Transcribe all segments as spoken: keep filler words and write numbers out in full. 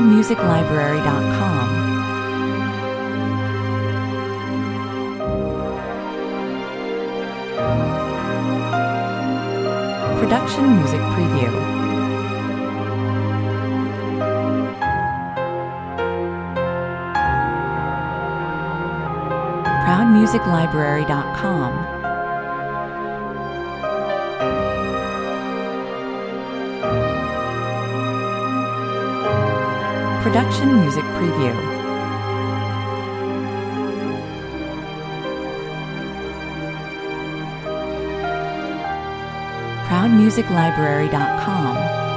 music library dot com. Production Music Preview. proud music library dot com. Production Music Preview. proud music library dot com.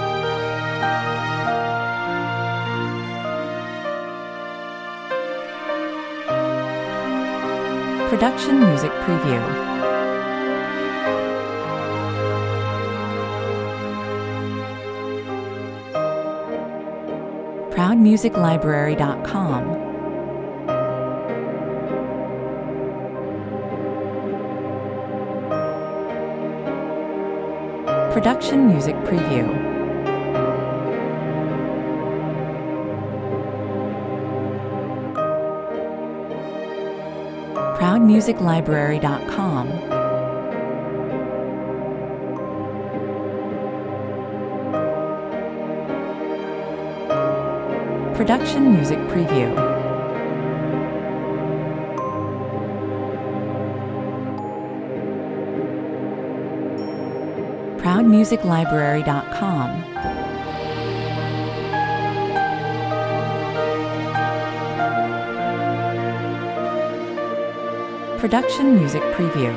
Production Music Preview. proud music library dot com. Production Music Preview. proud music library dot com. Production Music Preview. proud music library dot com. Production Music Preview.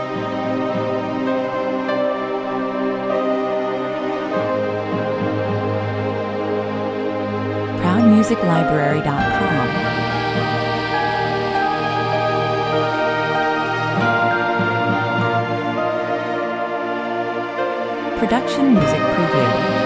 proud music library dot com. Production Music Preview.